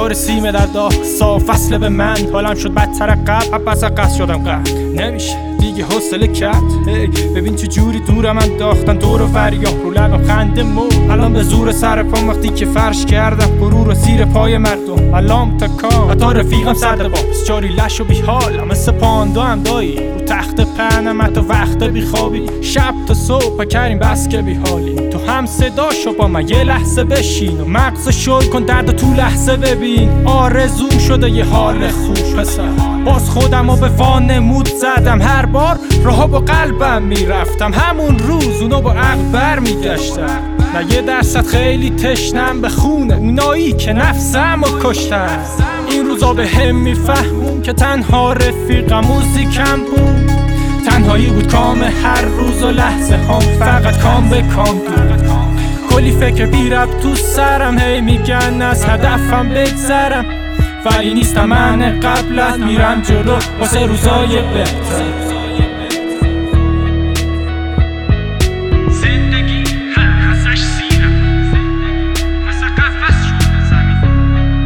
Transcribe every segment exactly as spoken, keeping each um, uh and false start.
قطار سیم در داغ صاف فصل به من حالم شد بدتر قبل پس قصد شدم قبل نمیشه دیگه حوصله کرد هی ببین چه جوری دورم انداختن دور و وریا رو لبم خنده مو الان به زور سر پام وقتی که فرش کردم غرور و زیر پای مردم الان تا کام حتی رفیقم صد باز جاری لش و بیحالم مثل پاندا هم دایی رو تخت پهنم حتی وقت بیخوابی شب تا صبح کریم بس که بیحالی تو هم صدا شو با من یه لحظه بشین و مغز شل کن درد تو لحظه ببین آرزوم شده یه حال خوب پسر باز خودم رو به وانمود زدم هر بار راه با قلبم میرفتم همون روز اونو با عقل بر میگشتم نه یه درصد خیلی تشنم به خونه اونایی که نفسم رو کشتم این روزا به هم میفهمون که تنها رفیقم موزیکم بود تنهایی بود کام هر روز و لحظه هم فقط کام به کام بود کلی فکر بی ربط تو سرم هی میگن از هدفم بگذرم ولی نیستم من قبلت میرم جلو واسه روزای بهتر زندگی هستش سیرم مثل قفس شده زمین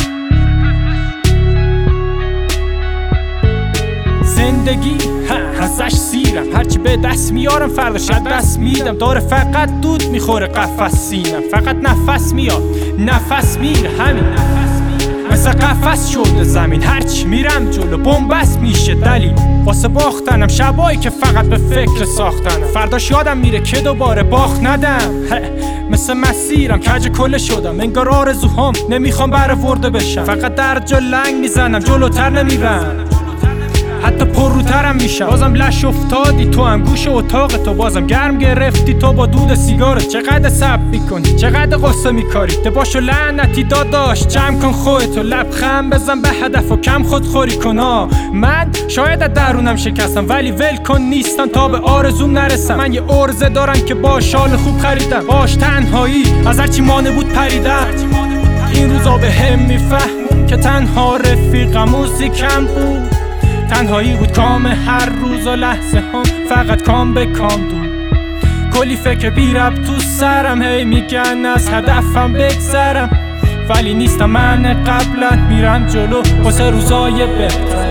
زندگی ازش سیرم هرچی به دست میارم فردا شد دست میدم داره فقط دود میخوره قفس سینم فقط نفس میاد نفس میره همین مثل قفس شده زمین هرچی میرم جلو بنبست میشه دلیل واسه باختنم شبایی که فقط به فکر ساختنم فرداش یادم میره که دوباره باخت ندم مثل مسیرم کج کله شدم انگار آرزوهام نمیخوام برآورده بشم فقط در جا لنگ میزنم جلوتر نمیرم حتی پرروترم میشم بازم لش افتادی تو هم گوش اتاق تو بازم گرم گرفتی تو با دود سیگارت چقدر صبر میکنی چقدر قصه میکاری ده باشو لعنتی داداش جمع کن خودتو لبخند بزن به هدف و کم خودخوری کن من شاید از درونم شکستم ولی ول کن نیستم تا به آرزوم نرسم من یه عرضه دارم که با شال خوب خریدم باش تنهایی از هرچی مانه بود پریدم این روزا به هم میفهمون که تنها رفیقم موزیکم بود تنهایی بود کام هر روز و لحظه هم فقط کام به کام دود کلی فکر بی ربط تو سرم هی میگن از هدفم بگذرم ولی نیستم من قبلت میرم جلو واسه روزای بهتر